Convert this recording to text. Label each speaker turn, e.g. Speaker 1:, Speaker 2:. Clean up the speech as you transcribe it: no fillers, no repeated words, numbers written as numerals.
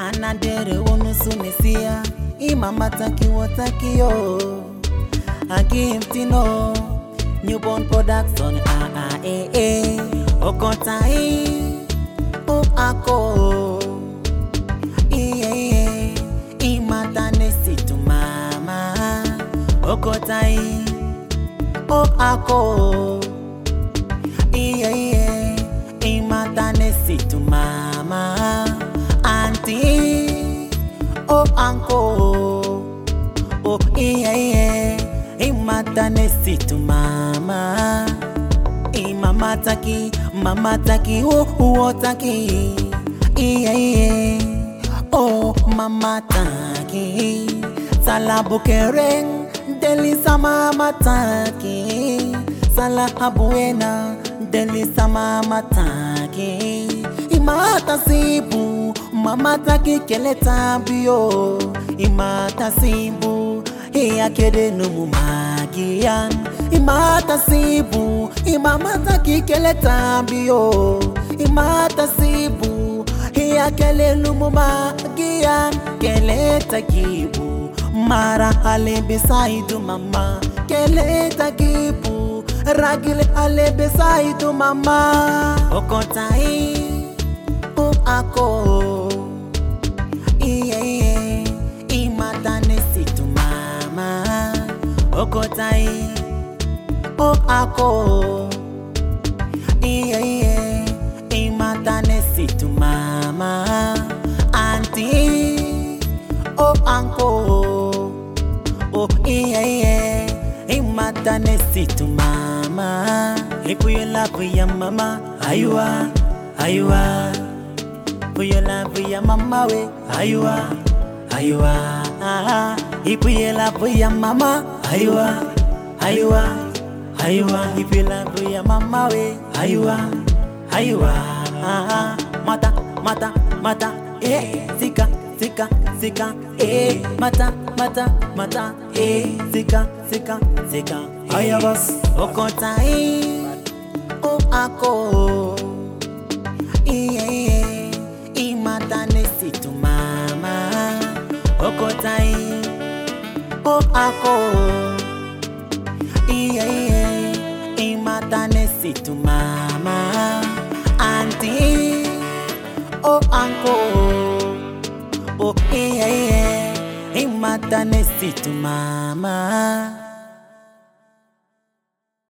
Speaker 1: anadere unusunesia imama taki wataki yo agimtino newborn production okotai o ako imatanesi tu mama okotai o ako imatanesi tu mama auntie o uncle o imatanesi tu mama mama taki o taki oh mama taki salabukereng delisa mama taki salabuena delisa mama taki imata sibu mama taki keleta bio imata sibu akede numu magian imata sibu imama taki keleta bio imata sibu akele numu magian keleta kibu mara hale besaidu mama keleta kibu ragile hale besaidu mama okotai o ako imatanesi tu mama okotai o ako imatanesi tu mama auntie o uncle o imatanesi tu mama ipuyela puya mama aywa puyela puya mama we aywa ipuyela puya mama aywa ipuyela puya mama we aywa mata zika mata zika ayabas okotai o ako imatanesi tu mama okotai o ako imatanesi tu mama auntie o uncle o imatanesi tu mama